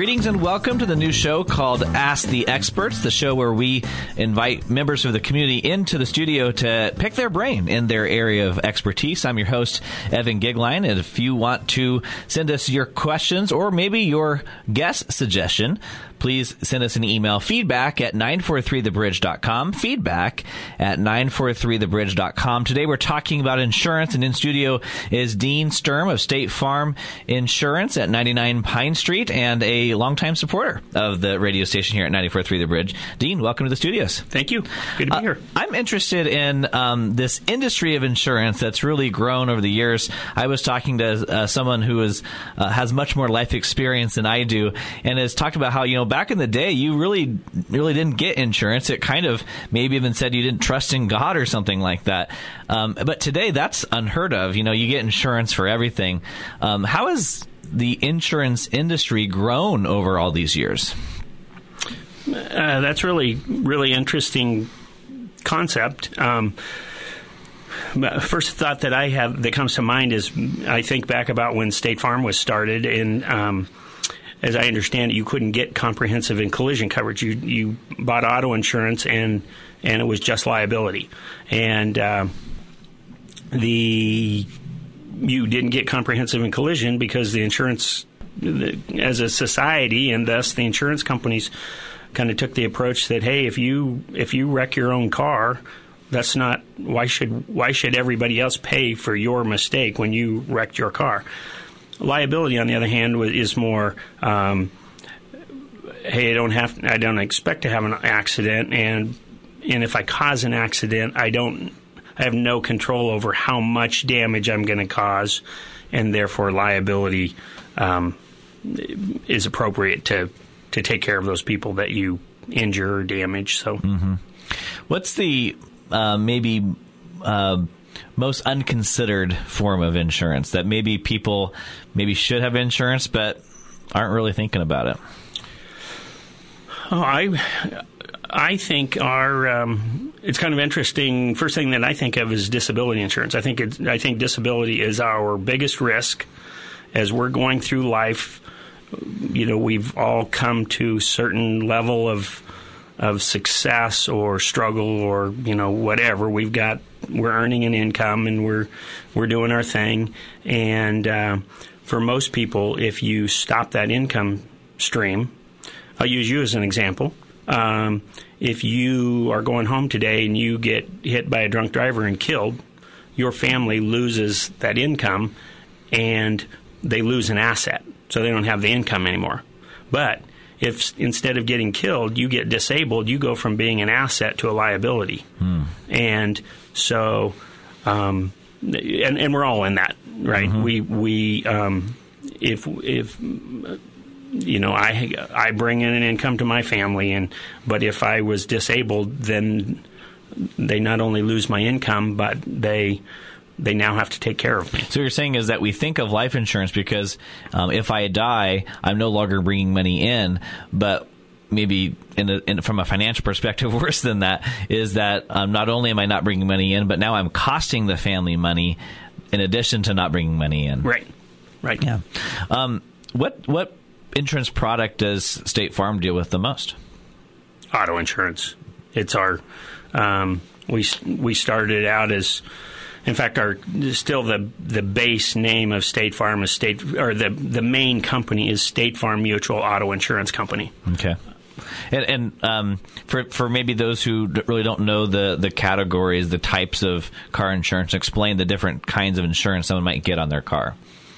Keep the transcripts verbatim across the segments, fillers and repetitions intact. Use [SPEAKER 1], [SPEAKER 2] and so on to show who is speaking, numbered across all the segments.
[SPEAKER 1] Greetings and welcome to the new show called Ask the Experts, the show where we invite members of the community into the studio to pick their brain in their area of expertise. I'm your host, Evan Gigline, and if you want to send us your questions or maybe your guest suggestion, please send us an email, feedback at nine four three the bridge dot com, feedback at nine four three the bridge dot com. Today we're talking about insurance, and in studio is Dean Sturm of State Farm Insurance at ninety-nine Pine Street and a longtime supporter of the radio station here at ninety-four point three The Bridge. Dean, welcome to the studios.
[SPEAKER 2] Thank you. Good to be uh, here.
[SPEAKER 1] I'm interested in um, this industry of insurance that's really grown over the years. I was talking to uh, someone who is, uh, has much more life experience than I do, and has talked about how, you know, back in the day, you really, really didn't get insurance. It kind of maybe even said you didn't trust in God or something like that. Um, but today, that's unheard of. You know, you get insurance for everything. Um, how has the insurance industry grown over all these years?
[SPEAKER 2] Uh, that's really, really interesting concept. Um, first thought that I have that comes to mind is I think back about when State Farm was started, and um, as I understand it, you couldn't get comprehensive and collision coverage. You you bought auto insurance, and and it was just liability, and uh, the you didn't get comprehensive and collision because the insurance, as a society, and thus the insurance companies, kind of took the approach that, hey, if you if you wreck your own car, that's not why should why should everybody else pay for your mistake when you wrecked your car? Liability, on the other hand, is more, um, hey, I don't have, I don't expect to have an accident, and and if I cause an accident, I don't, I have no control over how much damage I'm going to cause, and therefore liability um, is appropriate to to take care of those people that you injure or damage. So,
[SPEAKER 1] mm-hmm. What's the uh, maybe uh, most unconsidered form of insurance that maybe people maybe should have insurance but aren't really thinking about it?
[SPEAKER 2] Oh, I I think our um, it's kind of interesting. First thing that I think of is disability insurance. I think it's, I think disability is our biggest risk as we're going through life. You know, we've all come to a certain level of of success or struggle or, you know, whatever. We've got, we're earning an income and we're we're doing our thing. And uh, for most people, if you stop that income stream, I'll use you as an example. Um, if you are going home today and you get hit by a drunk driver and killed, your family loses that income and they lose an asset. So they don't have the income anymore. But if instead of getting killed, you get disabled, you go from being an asset to a liability. Hmm. And so, um, and, and we're all in that, right? Mm-hmm. We, we, um, if, if, you know, I, I bring in an income to my family, and, but if I was disabled, then they not only lose my income, but they, they now have to take care of me.
[SPEAKER 1] So what you're saying is that we think of life insurance because um, if I die, I'm no longer bringing money in, but maybe in a, in, from a financial perspective, worse than that is that um, not only am I not bringing money in, but now I'm costing the family money in addition to not bringing money in.
[SPEAKER 2] Right, right.
[SPEAKER 1] Yeah. Um, what what insurance product does State Farm deal with the most?
[SPEAKER 2] Auto insurance. It's our um, we we started out as. In fact, our still the the base name of State Farm is State, or the the main company is State Farm Mutual Auto Insurance Company.
[SPEAKER 1] Okay, and, and um, for for maybe those who really don't know the the categories, the types of car insurance, explain the different kinds of insurance someone might get on their car.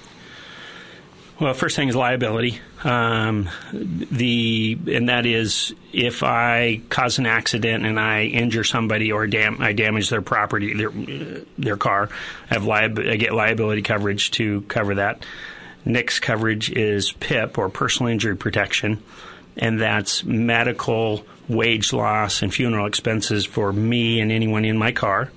[SPEAKER 2] Well, first thing is liability. Um, the and that is if I cause an accident and I injure somebody or dam- I damage their property, their their car, I have liab- I get liability coverage to cover that. Next coverage is P I P, or personal injury protection, and that's medical, wage loss, and funeral expenses for me and anyone in my car.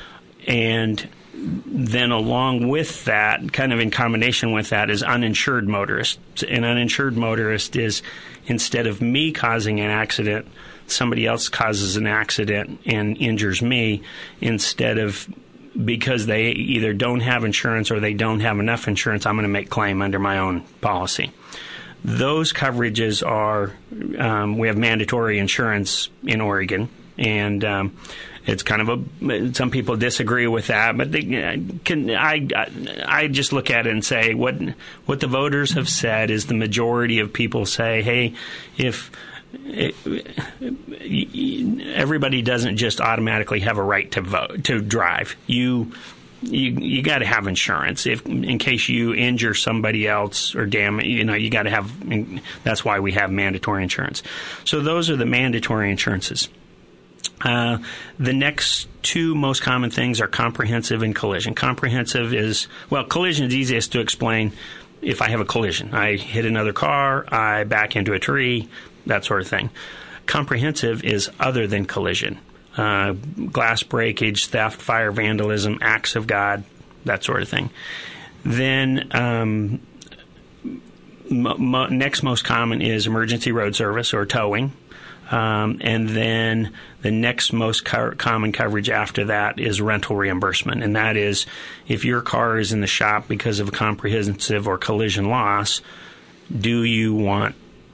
[SPEAKER 2] And then along with that, kind of in combination with that, is uninsured motorist. An uninsured motorist is, instead of me causing an accident, somebody else causes an accident and injures me, instead of, because they either don't have insurance or they don't have enough insurance, I'm going to make claim under my own policy. those coverages are, um, we have mandatory insurance in Oregon, and um, it's kind of a, some people disagree with that, but they can, I, I just look at it and say what what the voters have said is the majority of people say, hey, if it, everybody doesn't just automatically have a right to vote, to drive. You you you got to have insurance if in case you injure somebody else or damage. You know, you got to have. That's why we have mandatory insurance. So those are the mandatory insurances. Uh, the next two most common things are comprehensive and collision. Comprehensive is, well, collision is easiest to explain. If I have a collision, I hit another car, I back into a tree, that sort of thing. Comprehensive is other than collision. Uh, glass breakage, theft, fire, vandalism, acts of God, that sort of thing. Then um, m- m- next most common is emergency road service or towing. Um, and then the next most co- common coverage after that is rental reimbursement. And that is if your car is in the shop because of a comprehensive or collision loss, do you want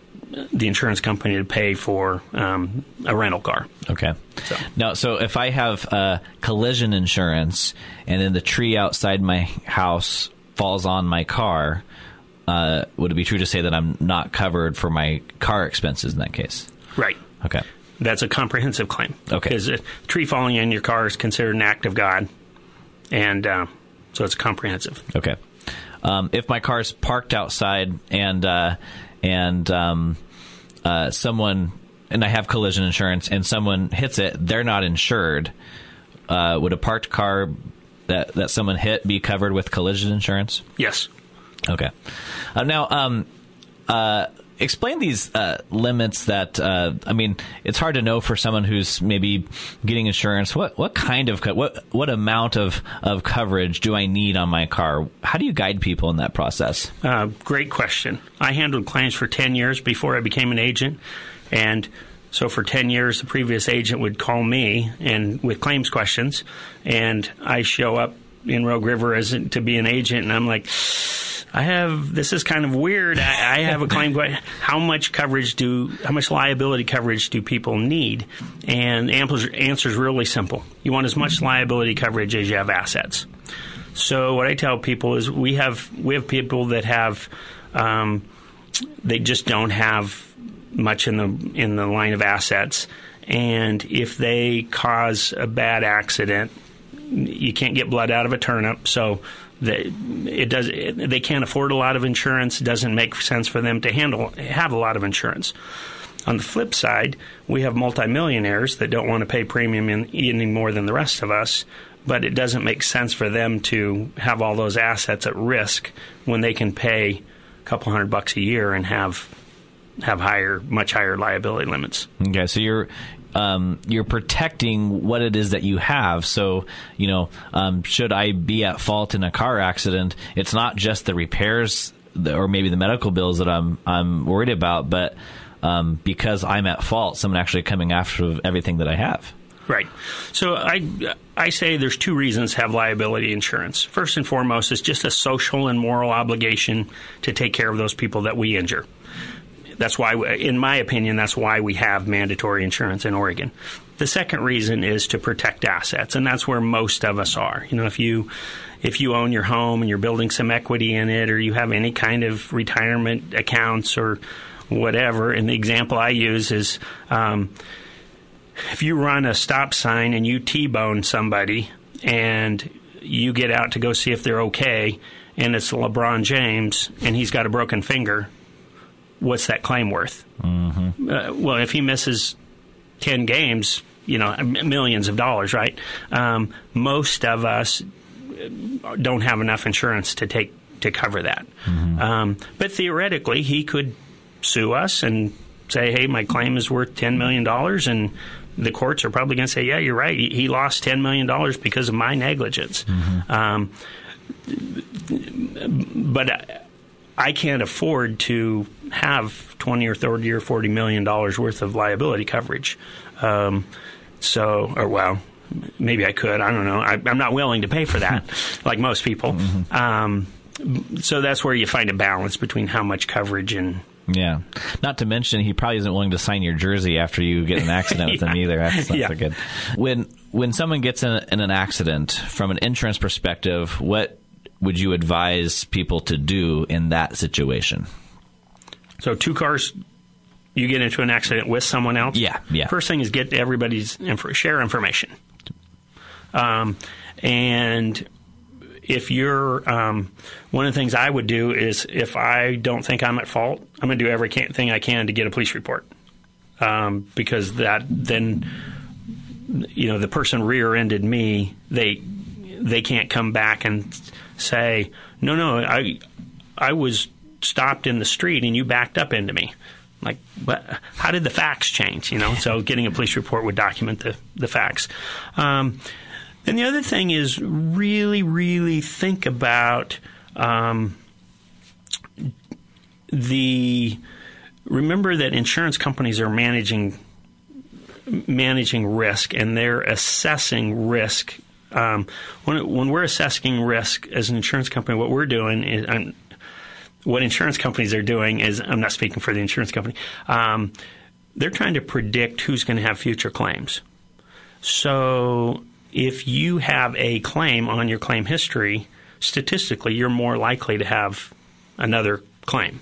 [SPEAKER 2] the insurance company to pay for um, a rental car?
[SPEAKER 1] Okay. So. Now, so if I have uh, collision insurance and then the tree outside my house falls on my car, uh, would it be true to say that I'm not covered for my car expenses in that case?
[SPEAKER 2] Right.
[SPEAKER 1] Okay.
[SPEAKER 2] That's a comprehensive claim.
[SPEAKER 1] Okay.
[SPEAKER 2] Because a tree falling in your car is considered an act of God, and uh, so it's comprehensive.
[SPEAKER 1] Okay. Um, if my car's parked outside and uh, and um, uh, someone and I have collision insurance and someone hits it, they're not insured. Uh, would a parked car that that someone hit be covered with collision insurance?
[SPEAKER 2] Yes.
[SPEAKER 1] Okay. Uh, now, um, uh. Explain these uh, limits that, uh, I mean, it's hard to know for someone who's maybe getting insurance. What what kind of, co- what what amount of, of coverage do I need on my car? How do you guide people in that process?
[SPEAKER 2] Uh, great question. I handled claims for ten years before I became an agent. And so for ten years, the previous agent would call me and with claims questions. And I show up in Rogue River as to be an agent, and I'm like, I have, this is kind of weird. I, I have a claim. How much coverage do, how much liability coverage do people need? And the answer is really simple. You want as much liability coverage as you have assets. So what I tell people is we have, we have people that have, um, they just don't have much in the, in the line of assets. And if they cause a bad accident, you can't get blood out of a turnip. So They, it does. It, they can't afford a lot of insurance. It doesn't make sense for them to handle have a lot of insurance. On the flip side, we have multimillionaires that don't want to pay premium in, any more than the rest of us, but it doesn't make sense for them to have all those assets at risk when they can pay a couple hundred bucks a year and have have higher, much higher liability limits.
[SPEAKER 1] Okay, so you're. Um, you're protecting what it is that you have. So, you know, um, should I be at fault in a car accident, it's not just the repairs the, or maybe the medical bills that I'm I'm worried about, but um, because I'm at fault, someone actually coming after everything that I have.
[SPEAKER 2] Right. So I I say there's two reasons to have liability insurance. First and foremost, it's just a social and moral obligation to take care of those people that we injure. That's why, in my opinion, that's why we have mandatory insurance in Oregon. The second reason is to protect assets, and that's where most of us are. You know, if you if you own your home and you're building some equity in it, or you have any kind of retirement accounts or whatever, and the example I use is um, if you run a stop sign and you T-bone somebody and you get out to go see if they're okay, and it's LeBron James and he's got a broken finger, what's that claim worth? Mm-hmm. Uh, well, if he misses ten games, you know, millions of dollars, right? Um, most of us don't have enough insurance to take to cover that. Mm-hmm. Um, but theoretically, he could sue us and say, hey, my claim is worth ten million dollars, and the courts are probably going to say, yeah, you're right. He, he lost ten million dollars because of my negligence. Mm-hmm. Um, but I, I can't afford to have twenty or thirty or forty million dollars worth of liability coverage. Um, so, or well, maybe I could. I don't know. I, I'm not willing to pay for that, like most people. Mm-hmm. Um, so that's where you find a balance between how much coverage and
[SPEAKER 1] Yeah. Not to mention, he probably isn't willing to sign your jersey after you get in an accident with
[SPEAKER 2] yeah.
[SPEAKER 1] him either. That's not
[SPEAKER 2] yeah.
[SPEAKER 1] so good. When when someone gets in, in an accident, from an insurance perspective, what would you advise people to do in that situation?
[SPEAKER 2] So two cars, you get into an accident with someone else?
[SPEAKER 1] Yeah, yeah.
[SPEAKER 2] First thing is get everybody's info, share information. Um, and if you're, um, one of the things I would do is if I don't think I'm at fault, I'm going to do everything I can to get a police report. Um, because that then, you know, the person rear-ended me, they they can't come back and say, no, no, I I was stopped in the street and you backed up into me. Like, but how did the facts change? You know, so getting a police report would document the, the facts. Um, and the other thing is really, really think about um, the. Remember that insurance companies are managing managing risk, and they're assessing risk. Um, when when we're assessing risk as an insurance company, what we're doing is. I'm, What insurance companies are doing is, I'm not speaking for the insurance company, um, they're trying to predict who's going to have future claims. So if you have a claim on your claim history, statistically, you're more likely to have another claim.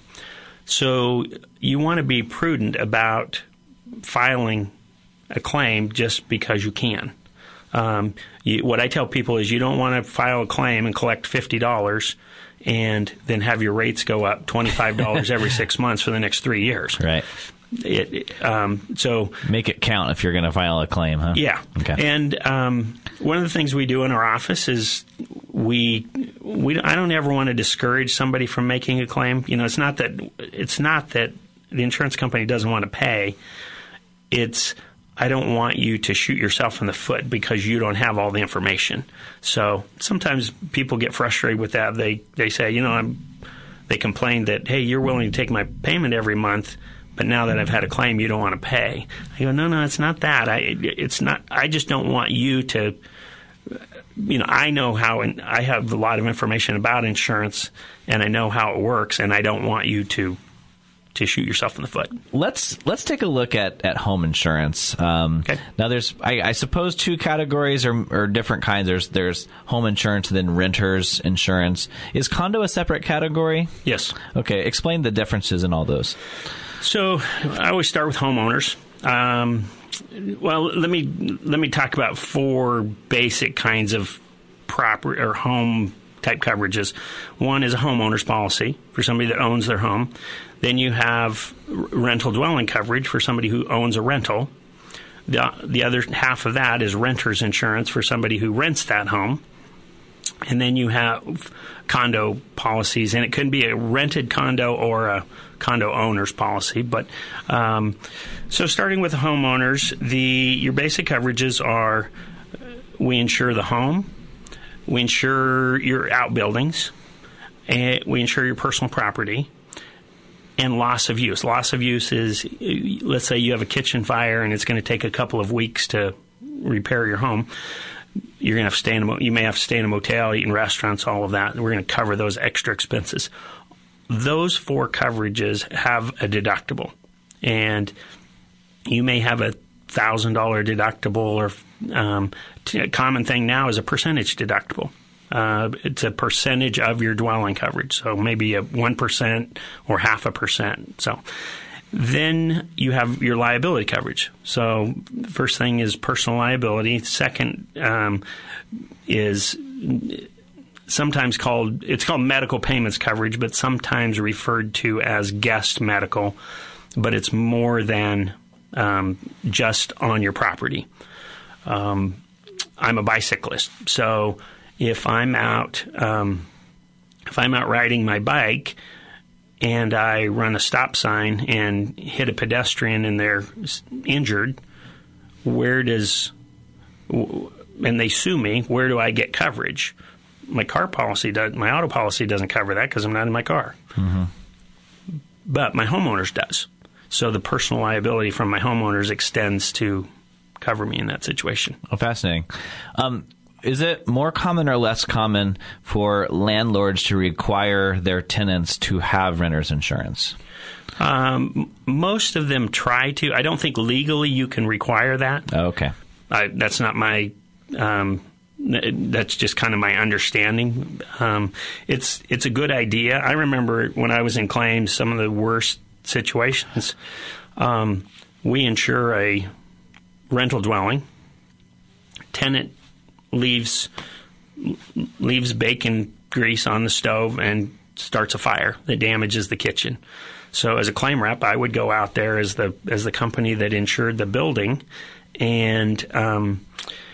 [SPEAKER 2] So you want to be prudent about filing a claim just because you can. Um, you, what I tell people is you don't want to file a claim and collect fifty dollars and then have your rates go up twenty-five dollars every six months for the next three years.
[SPEAKER 1] Right.
[SPEAKER 2] It, it, um, so
[SPEAKER 1] make it count if you're going to file a claim, huh?
[SPEAKER 2] Yeah.
[SPEAKER 1] Okay.
[SPEAKER 2] And um, one of the things we do in our office is we we I don't ever want to discourage somebody from making a claim. You know, it's not that it's not that the insurance company doesn't want to pay. It's I don't want you to shoot yourself in the foot because you don't have all the information. So sometimes people get frustrated with that. They they say, you know, I'm, they complain that, hey, you're willing to take my payment every month, but now that I've had a claim, you don't want to pay. I go, no, no, it's not that. I it's not. I just don't want you to. You know, I know how, and I have a lot of information about insurance, and I know how it works, and I don't want you to. to shoot yourself in the foot.
[SPEAKER 1] Let's let's take a look at, at home insurance. Um,
[SPEAKER 2] okay.
[SPEAKER 1] Now, there's I, I suppose two categories or, or different kinds. There's there's home insurance and then renters insurance. Is condo a separate category?
[SPEAKER 2] Yes.
[SPEAKER 1] Okay. Explain the differences in all those.
[SPEAKER 2] So I always start with homeowners. Um, well, let me let me talk about four basic kinds of property or home type coverages. One is a homeowner's policy for somebody that owns their home. Then you have rental dwelling coverage for somebody who owns a rental. The, the other half of that is renter's insurance for somebody who rents that home. And then you have condo policies, and it could be a rented condo or a condo owner's policy. But um, so starting with the homeowners, the your basic coverages are we insure the home, we insure your outbuildings, and we insure your personal property. And loss of use. Loss of use is, let's say you have a kitchen fire and it's going to take a couple of weeks to repair your home. You're going to have to stay in a, you may have to stay in a motel, eat in restaurants, all of that. We're going to cover those extra expenses. Those four coverages have a deductible, and you may have a thousand dollar deductible, or um, a common thing now is a percentage deductible. Uh, it's a percentage of your dwelling coverage, so maybe a one percent or half a percent. So then you have your liability coverage. So first thing is personal liability. Second um, is sometimes called, it's called medical payments coverage, but sometimes referred to as guest medical, but it's more than um, just on your property. Um, I'm a bicyclist, so if I'm out, um, if I'm out riding my bike and I run a stop sign and hit a pedestrian and they're injured, where does, and they sue me, where do I get coverage? My car policy does, my auto policy doesn't cover that because I'm not in my car. Mm-hmm. But my homeowner's does. So the personal liability from my homeowners extends to cover me in that situation.
[SPEAKER 1] Oh, fascinating. Um, is it more common or less common for landlords to require their tenants to have renter's insurance?
[SPEAKER 2] Um, most of them try to. I don't think legally you can require that.
[SPEAKER 1] Oh, okay.
[SPEAKER 2] I, that's not my. Um, that's just kind of my understanding. Um, it's it's a good idea. I remember when I was in claims, some of the worst situations. Um, we insure a rental dwelling. Tenant leaves leaves bacon grease on the stove and starts a fire that damages the kitchen. So as a claim rep, I would go out there as the as the company that insured the building and um,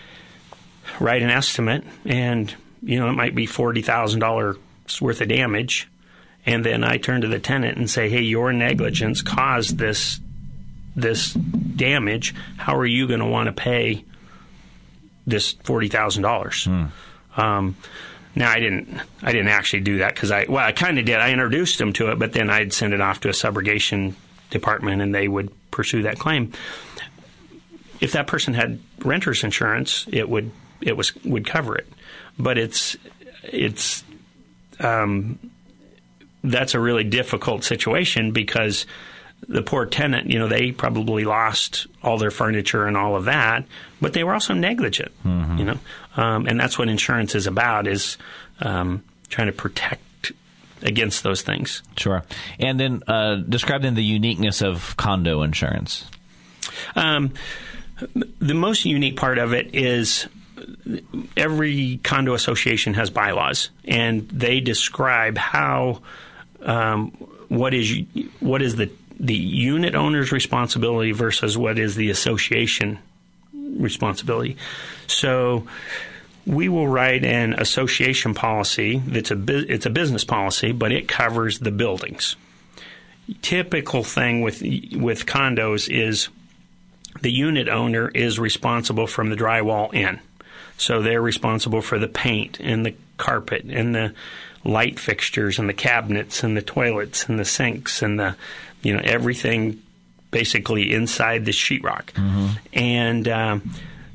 [SPEAKER 2] write an estimate. And, you know, it might be forty thousand dollars worth of damage. And then I turn to the tenant and say, hey, your negligence caused this this damage. How are you going to want to pay this forty thousand dollars? Hmm. Um, now, I didn't I didn't actually do that because I, well, I kind of did. I introduced them to it, but then I'd send it off to a subrogation department and they would pursue that claim. If that person had renter's insurance, it would it was would cover it. But it's it's um, that's a really difficult situation because the poor tenant, you know, they probably lost all their furniture and all of that, but they were also negligent, mm-hmm. you know, um, and that's what insurance is about, is um, trying to protect against those things.
[SPEAKER 1] Sure. And then uh, describe then the uniqueness of condo insurance.
[SPEAKER 2] Um, the most unique part of it is every condo association has bylaws, and they describe how um, what is what is the the unit owner's responsibility versus what is the association responsibility. So we will write an association policy that's a bu- it's a business policy, but it covers the buildings. Typical thing with with condos is the unit owner is responsible from the drywall in. So they're responsible for the paint and the carpet and the light fixtures and the cabinets and the toilets and the sinks and the, you know, everything basically inside the sheetrock. Mm-hmm. And um,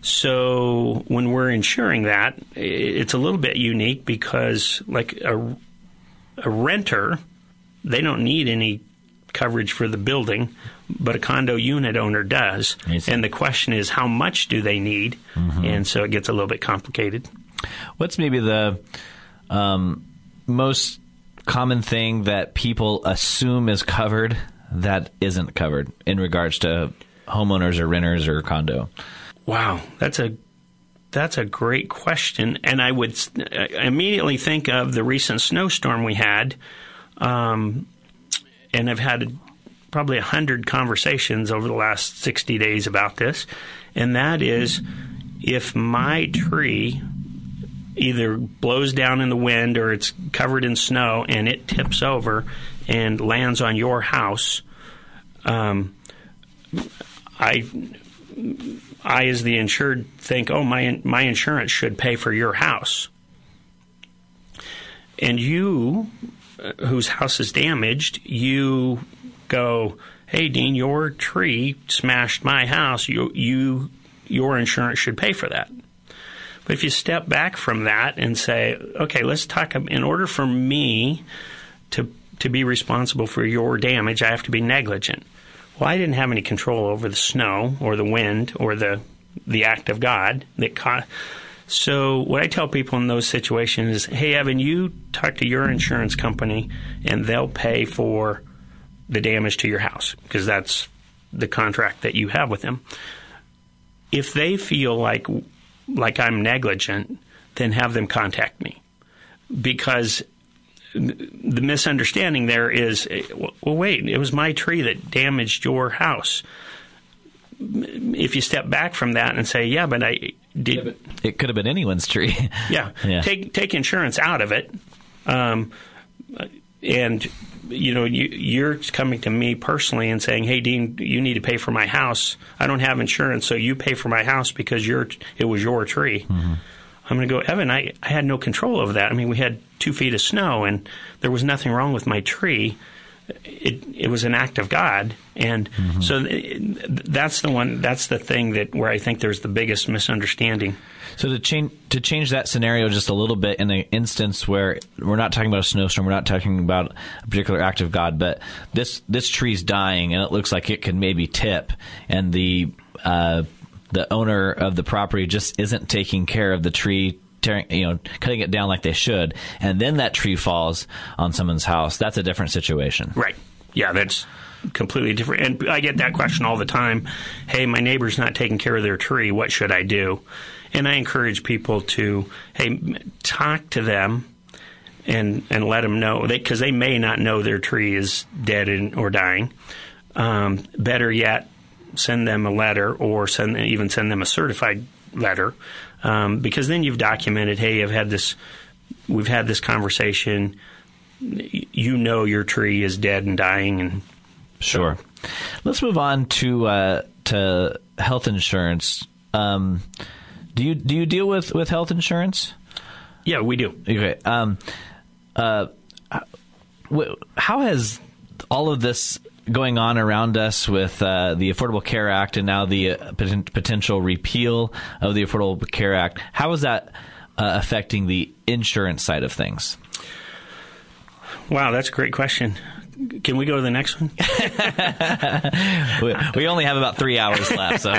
[SPEAKER 2] so when we're insuring that, it's a little bit unique because, like a, a renter, they don't need any coverage for the building, but a condo unit owner does. And the question is, how much do they need? Mm-hmm. And so it gets a little bit complicated.
[SPEAKER 1] What's maybe the um, most common thing that people assume is covered that isn't covered in regards to homeowners or renters or condo?
[SPEAKER 2] Wow, that's a that's a great question. And I would immediately think of the recent snowstorm we had. Um, and I've had probably one hundred conversations over the last sixty days about this. And that is, if my tree either blows down in the wind or it's covered in snow and it tips over and lands on your house, um, I, I as the insured think, oh, my my insurance should pay for your house. And you, uh, whose house is damaged, you go, hey, Dean, your tree smashed my house. You, you, your insurance should pay for that. But if you step back from that and say, okay, let's talk, in order for me to to be responsible for your damage, I have to be negligent. Well, I didn't have any control over the snow or the wind or the the act of God that caused. So what I tell people in those situations is, hey, Evan, you talk to your insurance company and they'll pay for the damage to your house because that's the contract that you have with them. If they feel like like I'm negligent, then have them contact me. Because the misunderstanding there is, well, wait, it was my tree that damaged your house. If you step back from that and say, yeah, but I did... Yeah, but
[SPEAKER 1] it could have been anyone's tree.
[SPEAKER 2] yeah. yeah. Take take insurance out of it. Um, and, you know, you, you're coming to me personally and saying, hey, Dean, you need to pay for my house. I don't have insurance, so you pay for my house because your it was your tree. Mm-hmm. I'm going to go, Evan, I, I had no control over that. I mean, we had two feet of snow, and there was nothing wrong with my tree. it it was an act of God, and mm-hmm. so it, that's the one. That's the thing that where I think there's the biggest misunderstanding.
[SPEAKER 1] So to change to change that scenario just a little bit, in an instance where we're not talking about a snowstorm, we're not talking about a particular act of God, but this this tree's dying and it looks like it could maybe tip, and the uh, the owner of the property just isn't taking care of the tree, tearing, you know, cutting it down like they should, and then that tree falls on someone's house. That's a different situation,
[SPEAKER 2] right? Yeah, that's completely different. And I get that question all the time. Hey, my neighbor's not taking care of their tree. What should I do? And I encourage people to, hey, talk to them and and let them know, because they, they may not know their tree is dead and, or dying. Um, better yet, send them a letter, or send even send them a certified letter, um, because then you've documented, hey, I've had this, we've had this conversation. You know your tree is dead and dying, and
[SPEAKER 1] sure. So. Let's move on to uh, to health insurance. Um, Do you do you deal with, with health insurance?
[SPEAKER 2] Yeah, we do.
[SPEAKER 1] Okay. Um, uh, how has all of this going on around us with uh, the Affordable Care Act and now the uh, potential repeal of the Affordable Care Act, how is that uh, affecting the insurance side of things?
[SPEAKER 2] Wow, that's a great question. Can we go to the next one?
[SPEAKER 1] we, we only have about three hours left, so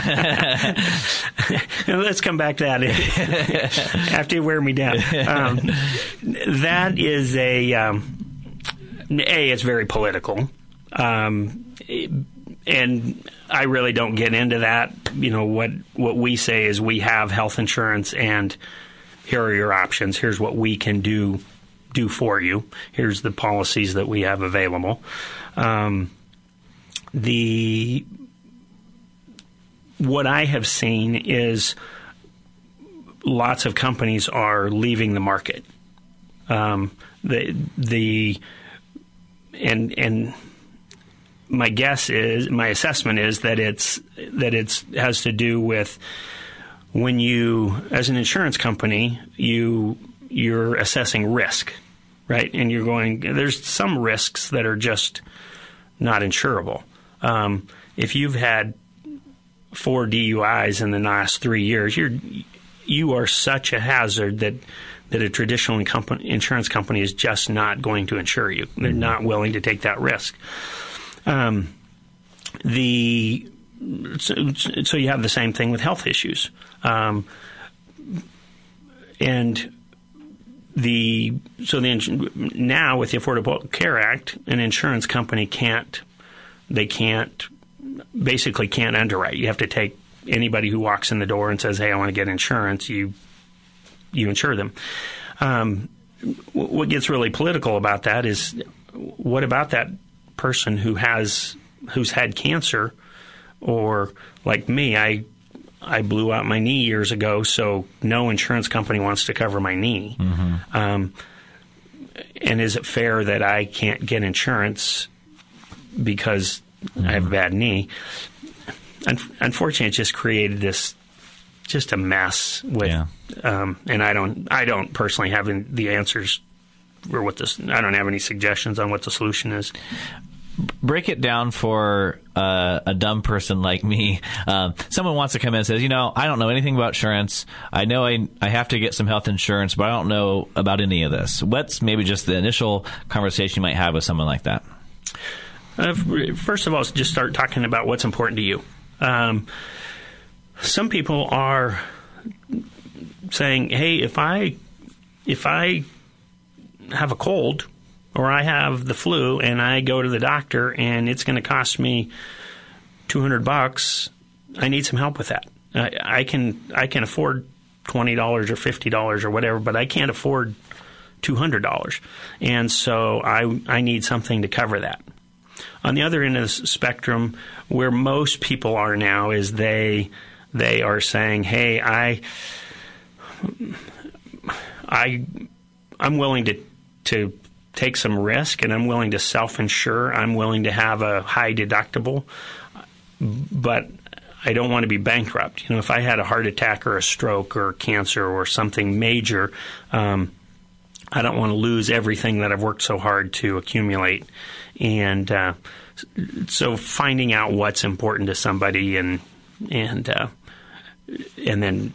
[SPEAKER 2] let's come back to that after you wear me down. Um, that is a um, a. It's very political, um, and I really don't get into that. You know, what what we say is we have health insurance, and here are your options. Here's what we can do. do for you. Here's the policies that we have available. Um, the what I have seen is lots of companies are leaving the market. Um, the the and and my guess is my assessment is that it's that it's has to do with when you, as an insurance company, you you're assessing risk. Right, and you're going, there's some risks that are just not insurable. Um, if you've had four D U Is in the last three years, you're you are such a hazard that that a traditional company, insurance company is just not going to insure you. They're not willing to take that risk. Um, the so, so you have the same thing with health issues, um, and. The so the now with the Affordable Care Act, an insurance company can't they can't basically can't underwrite. You have to take anybody who walks in the door and says, "Hey, I want to get insurance." You you insure them. Um, what gets really political about that is, what about that person who has who's had cancer, or like me, I. I blew out my knee years ago, so no insurance company wants to cover my knee. Mm-hmm. Um, and is it fair that I can't get insurance because mm-hmm. I have a bad knee? Un- unfortunately, it just created this just a mess with, yeah. um, and I don't, I don't personally have the answers or what this. I don't have any suggestions on what the solution is.
[SPEAKER 1] Break it down for uh, a dumb person like me. Um, someone wants to come in and says, you know, I don't know anything about insurance. I know I I have to get some health insurance, but I don't know about any of this. What's maybe just the initial conversation you might have with someone like that?
[SPEAKER 2] Uh, first of all, just start talking about what's important to you. Um, some people are saying, hey, if I if I have a cold, or I have the flu and I go to the doctor and it's going to cost me two hundred bucks, I need some help with that. I, I can I can afford twenty dollars or fifty dollars or whatever, but I can't afford two hundred dollars. And so I I need something to cover that. On the other end of the spectrum, where most people are now is they they are saying, hey, I I I'm willing to to take some risk, and I'm willing to self-insure. I'm willing to have a high deductible, but I don't want to be bankrupt. You know, if I had a heart attack or a stroke or cancer or something major, um, I don't want to lose everything that I've worked so hard to accumulate. And uh, so finding out what's important to somebody and and uh, and then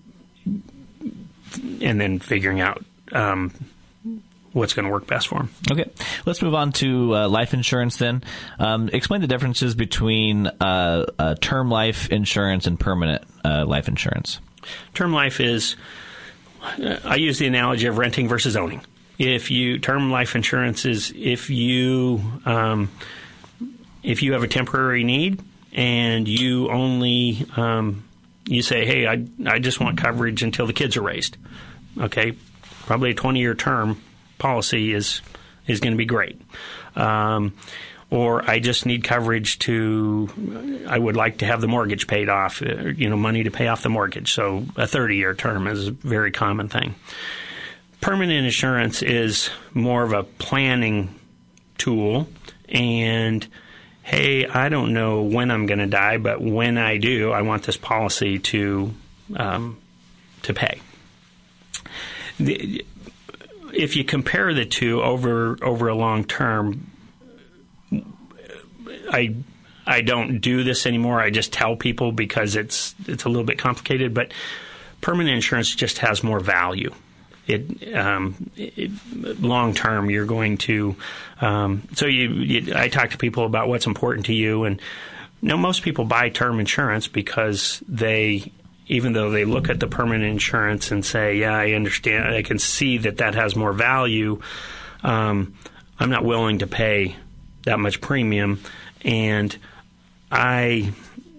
[SPEAKER 2] and then figuring out um, what's going to work best for them.
[SPEAKER 1] Okay. Let's move on to uh, life insurance then. Um, explain the differences between uh, uh, term life insurance and permanent uh, life insurance.
[SPEAKER 2] Term life is, I use the analogy of renting versus owning. If you term life insurance is if you um, if you have a temporary need and you only um, you say, hey, I I just want coverage until the kids are raised. Okay, probably a twenty-year term policy is is going to be great. Um, or I just need coverage to, I would like to have the mortgage paid off, uh, you know, money to pay off the mortgage. So a thirty-year term is a very common thing. Permanent insurance is more of a planning tool, and hey, I don't know when I'm going to die, but when I do, I want this policy to um, to pay. The, if you compare the two over over a long term, I I don't do this anymore. I just tell people because it's it's a little bit complicated, but permanent insurance just has more value. It, um, it long term, you're going to. Um, so you, you, I talk to people about what's important to you, and you know, most people buy term insurance because they, even though they look at the permanent insurance and say, "Yeah, I understand. I can see that that has more value." Um, I'm not willing to pay that much premium, and I,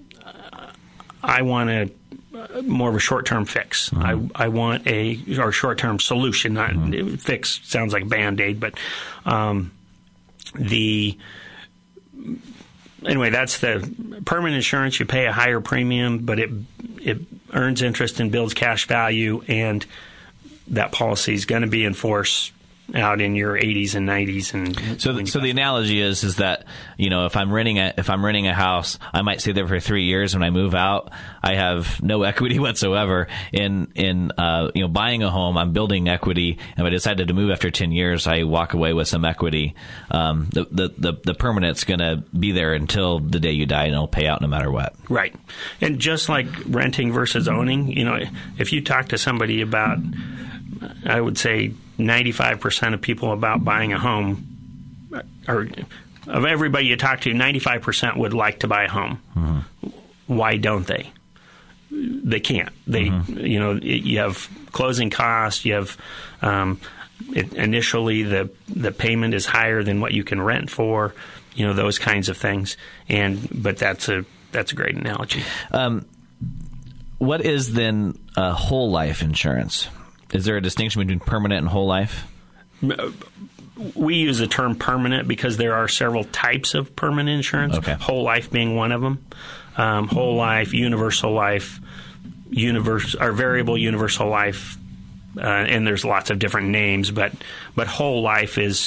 [SPEAKER 2] I want to. More of a short-term fix. Mm-hmm. I I want a or short-term solution. Not mm-hmm. Fix sounds like Band-Aid, but um, the anyway, that's the permanent insurance. You pay a higher premium, but it it earns interest and builds cash value, and that policy is going to be in force out in your eighties and nineties. And
[SPEAKER 1] so, the, so the analogy is is that, you know, if I'm renting a if I'm renting a house, I might stay there for three years. When I move out, I have no equity whatsoever in in uh, you know, buying a home. I'm building equity, and if I decided to move after ten years, I walk away with some equity. Um, the, the the the permanent's going to be there until the day you die, and it'll pay out no matter what.
[SPEAKER 2] Right, and just like renting versus owning, you know, if you talk to somebody about, I would say ninety-five percent of people about buying a home, or of everybody you talk to, ninety-five percent would like to buy a home. Mm-hmm. Why don't they? They can't. They, mm-hmm. you know, you have closing costs. You have um, it, initially the the payment is higher than what you can rent for. You know, those kinds of things. And but that's a that's a great analogy. Um,
[SPEAKER 1] what is then uh, whole life insurance? Is there a distinction between permanent and whole life?
[SPEAKER 2] We use the term permanent because there are several types of permanent insurance,
[SPEAKER 1] okay.
[SPEAKER 2] Whole life being one of them. Um, whole life, universal life, universe, or variable universal life, uh, and there's lots of different names, but but whole life is,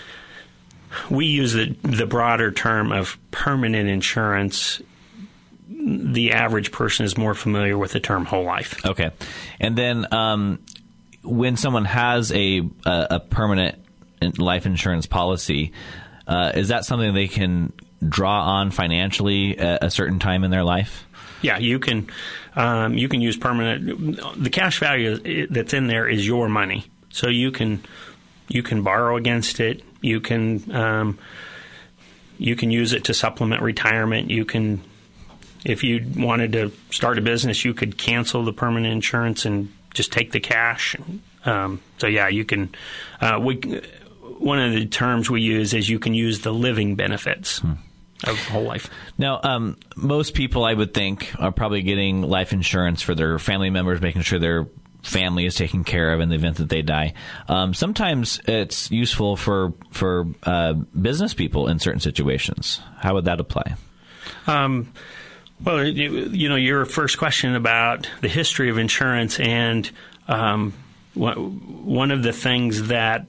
[SPEAKER 2] we use the, the broader term of permanent insurance. The average person is more familiar with the term whole life.
[SPEAKER 1] Okay. And then um, when someone has a, a, a permanent life insurance policy, uh, is that something they can draw on financially at a certain time in their life?
[SPEAKER 2] Yeah, you can. Um, you can use permanent. The cash value that's in there is your money, so you can you can borrow against it. You can um, you can use it to supplement retirement. You can, if you wanted to start a business, you could cancel the permanent insurance and just take the cash. Um, so yeah, you can. Uh, we one of the terms we use is you can use the living benefits. Hmm. Of whole life.
[SPEAKER 1] Now, um, most people, I would think, are probably getting life insurance for their family members, making sure their family is taken care of in the event that they die. Um, sometimes it's useful for for uh, business people in certain situations. How would that apply? Um,
[SPEAKER 2] well, you, you know, your first question about the history of insurance, and um, one of the things that,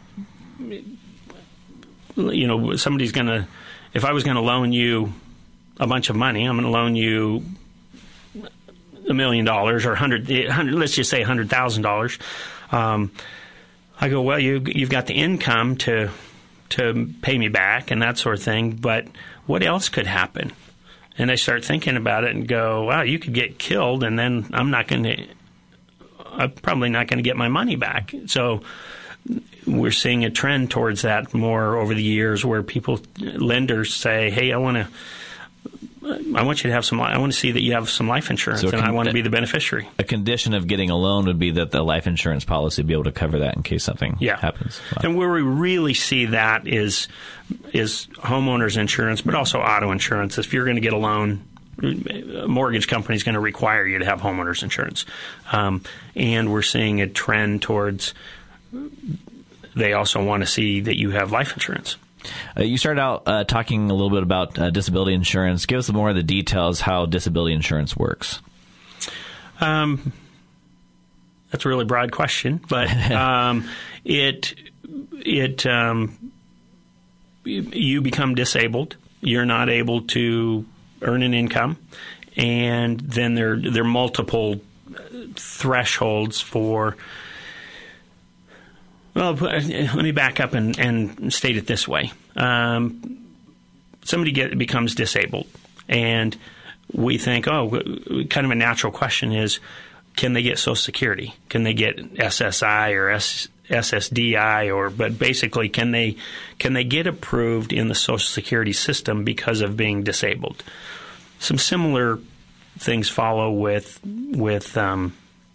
[SPEAKER 2] you know, somebody's going to, if I was going to loan you a bunch of money, I'm going to loan you a million dollars or a hundred, let's just say a hundred thousand dollars. Um, I go, well, you, you've got the income to to pay me back and that sort of thing, but what else could happen? And I start thinking about it and go, wow, you could get killed, and then I'm not going to, I'm probably not going to get my money back. So we're seeing a trend towards that more over the years, where people, lenders say, hey, I want to, I want you to have some, I want to see that you have some life insurance, so and con- I want to be the beneficiary.
[SPEAKER 1] A condition of getting a loan would be that the life insurance policy be able to cover that in case something
[SPEAKER 2] yeah.
[SPEAKER 1] happens. Wow.
[SPEAKER 2] And where we really see that is is homeowners insurance, but also auto insurance. If you're going to get a loan, a mortgage company is going to require you to have homeowners insurance. Um, and we're seeing a trend towards, they also want to see that you have life insurance.
[SPEAKER 1] Uh, you started out uh, talking a little bit about uh, disability insurance. Give us more of the details how disability insurance works.
[SPEAKER 2] Um, that's a really broad question, but um, it it um, you become disabled. You're not able to earn an income, and then there there are multiple thresholds for. Well, let me back up and, and state it this way. Um, somebody get, becomes disabled, and we think, oh, kind of a natural question is, can they get Social Security? Can they get S S I or S, SSDI? Or, but basically, can they can they get approved in the Social Security system because of being disabled? Some similar things follow with with. Um,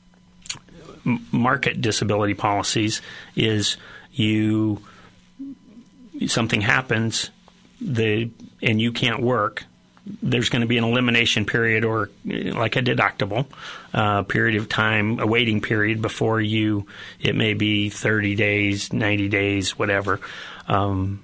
[SPEAKER 2] market disability policies. Is you something happens the and you can't work, there's going to be an elimination period, or like a deductible uh, period of time, a waiting period before you, it may be thirty days, ninety days, whatever, um,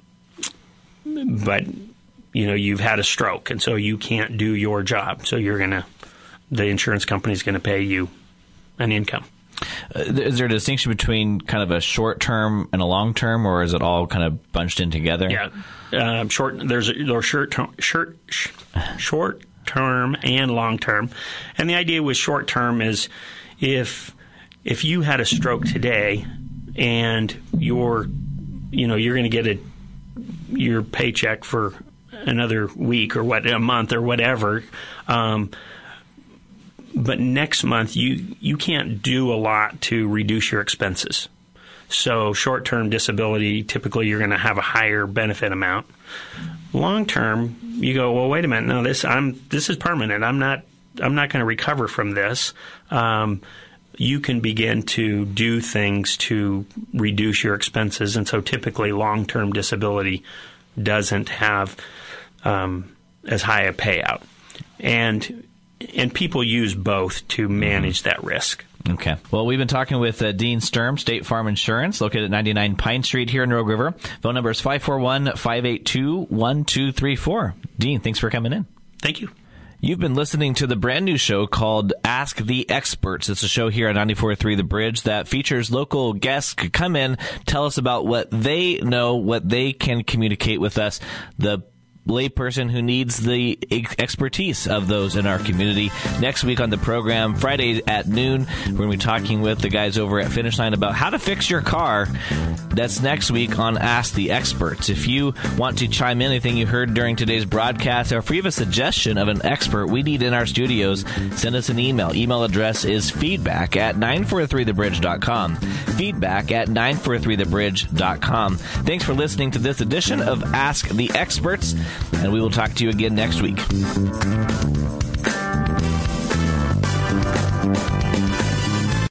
[SPEAKER 2] but you know, you've had a stroke and so you can't do your job, so you're going to, the insurance company is going to pay you an income.
[SPEAKER 1] Uh, is there a distinction between kind of a short term and a long term, or is it all kind of bunched in together?
[SPEAKER 2] Yeah, uh, short. There's there's short term, short, short term and long term, and the idea with short term is if if you had a stroke today and you're you know you're going to get a your paycheck for another week or what a month or whatever. Um, But next month, you, you can't do a lot to reduce your expenses. So short-term disability, typically you're going to have a higher benefit amount. Long-term, you go, well, wait a minute, no, this I'm this is permanent. I'm not I'm not going to recover from this. Um, you can begin to do things to reduce your expenses, and so typically long-term disability doesn't have um, as high a payout. And And people use both to manage that risk.
[SPEAKER 1] Okay. Well, we've been talking with uh, Dean Sturm, State Farm Insurance, located at ninety-nine Pine Street here in Rogue River. Phone number is five four one, five eight two, one two three four. Dean, thanks for coming in.
[SPEAKER 2] Thank you.
[SPEAKER 1] You've been listening to the brand new show called Ask the Experts. It's a show here at ninety-four point three The Bridge that features local guests who come in, tell us about what they know, what they can communicate with us, the layperson who needs the expertise of those in our community. Next week on the program, Friday at noon, we're going to be talking with the guys over at Finish Line about how to fix your car. That's next week on Ask the Experts. If you want to chime in anything you heard during today's broadcast, or if you have a suggestion of an expert we need in our studios, send us an email. Email address is feedback at nine four three the bridge dot com. Feedback at nine four three the bridge dot com. Thanks for listening to this edition of Ask the Experts, and we will talk to you again next week.